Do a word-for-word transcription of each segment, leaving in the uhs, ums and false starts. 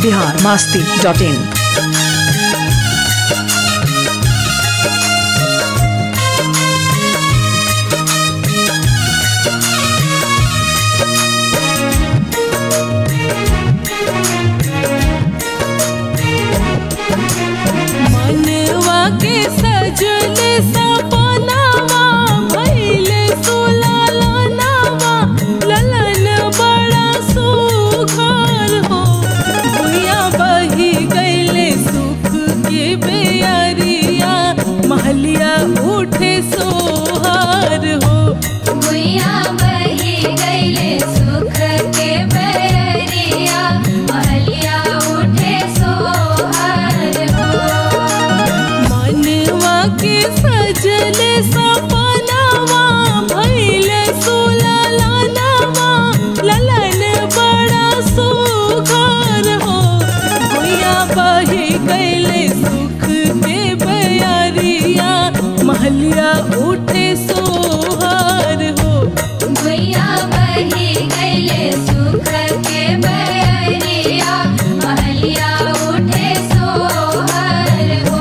Bihar Masti dot in. मनवा के सजले सपनावा भइले सुलालनावा ललन बड़ा सुघर हो भुइया बही गईले सुख के बेअरिया महलिया उठे सोहर हो भुइया बही गईले सुख के बेअरिया महलिया उठे सोहर हो मनवा के सजले सपनावा भइले सुलालनावा ललन बड़ा सुघर हो भुइया बही गईले सुख के बेअरिया महलिया उठे सोहर हो भुइया बही गईले सुख के बेअरिया महलिया उठे सोहर हो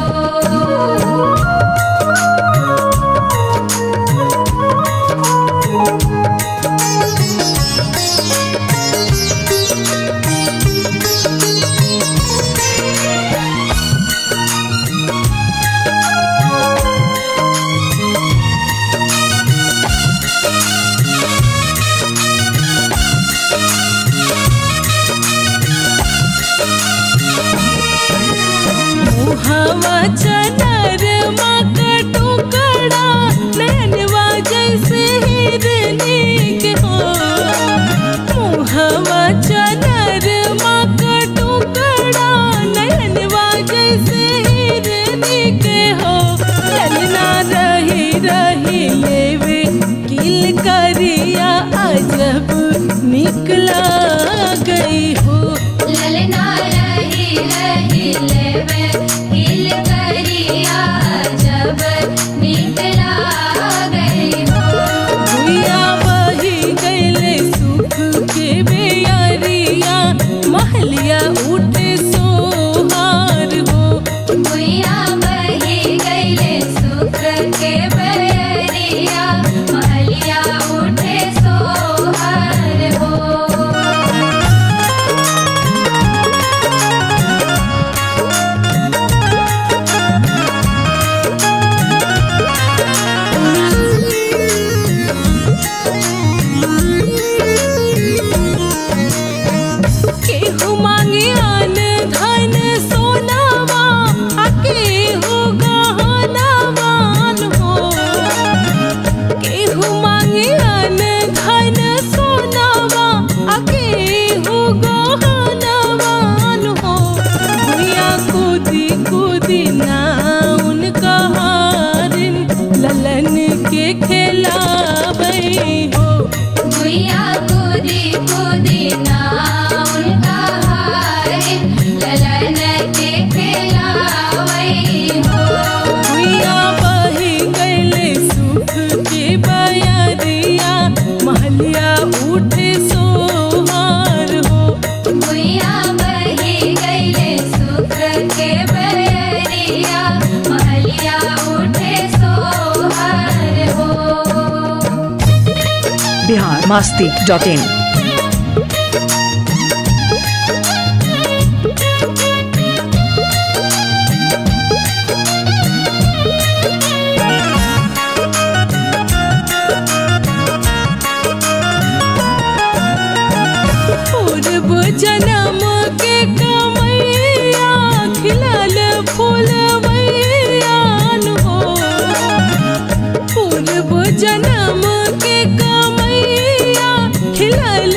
हवा चनर टुकड़ा नैनवा जैसे हिरनी के हो मुहवा चनर टुकड़ा नैनवा जैसे हिरनी के हो ललना रही रही लेवे किल करिया अजब निकला गई हो ललना रही रही लेवे हिल करिया जब निकला गई हो भुइया बही गईले सुख के बेअरिया महलिया उठे सोहार हो भुइया बही गईले सुख के बेअरिया महलिया उठे सोहर हो केहू मांगे अन धन सोनावा आ केहू गहनावान हो केहू मांगे अन धन सोनावा आ केहू गहनावान हो भुइया कूदी कूदी ना उनका हारिन ललन के खेलाबै हो भुइया कूदी कूदी ना उनका हारे ललन के खेलावई हो भुइया बही गईले सुख के बेअरिया महलिया उठे सोहार हो भुइया बही गईले सुख के बेअरिया महलिया उठे सोहर हो बिहार मास्ती डॉट इन। पूर्व जन्म के कमैया खिलल फूलवैयान हो पूर्व जन्म के कमैया खिलल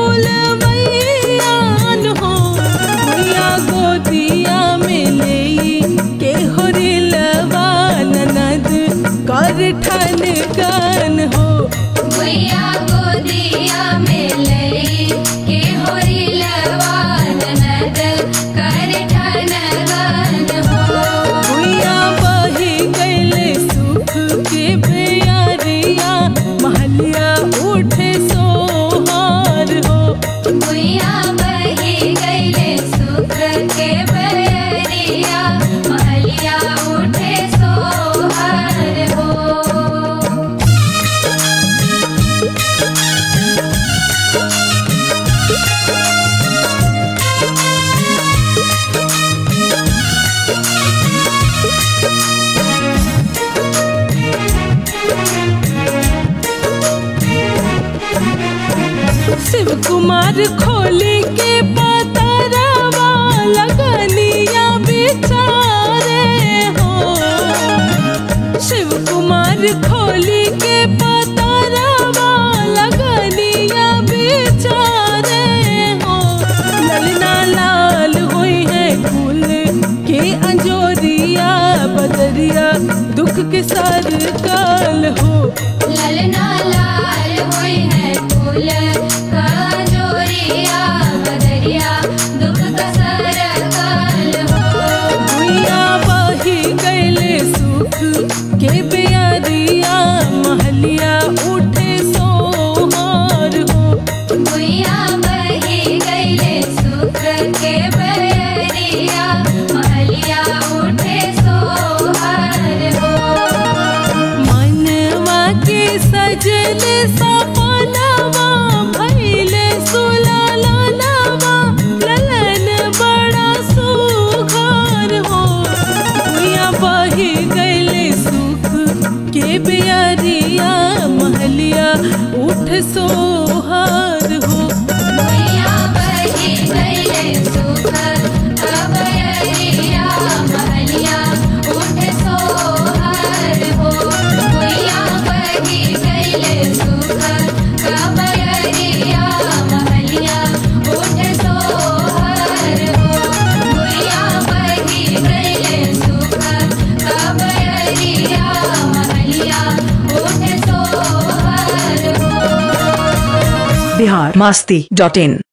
फूलवैयान हो भुइया गोदिया में लेई के होरिलवा ननद कर ठन गन हो भुइया गोदिया में लई के होरिलवा ननद कर ठन गन हो भुइया बही गईले सुख के बेअरिया महलिया उठे सोहार हो भुइया बही गईले सुख शिव कुमार खोली के पतरवा लगनिया बिचारे हो। शिव कुमार खोली के पतरवा लगनिया बिचारे हो। ललना लाल हुई है फूल के अंजोरिया बदरिया दुख के सर काल हो। ललना लाल हुई है फूल कांजोरिया बदरिया दुख का सरकाल हो। भुइया बही गैले सुख के बेअरिया महलिया उठे सोहार हो। भुइया बही गईले सुख के बयरिया महलिया उठे सोहार हो। मनवा के सजले सपनवा भइले सुलालनवा ललन बड़ा सुघर हो। भुइया बही गैले सुख के बेअरिया महलिया उठ सोहार हो। भुइया बही गईले सुख का बयरिया महलिया उठे सोहार हो। भुइया बही गईले सुख का बयरिया महलिया उठे सोहार हो। भुइया बही गईले सुख का बयरिया महलिया उठे सोहार हो। बिहार मस्ती डॉट इन।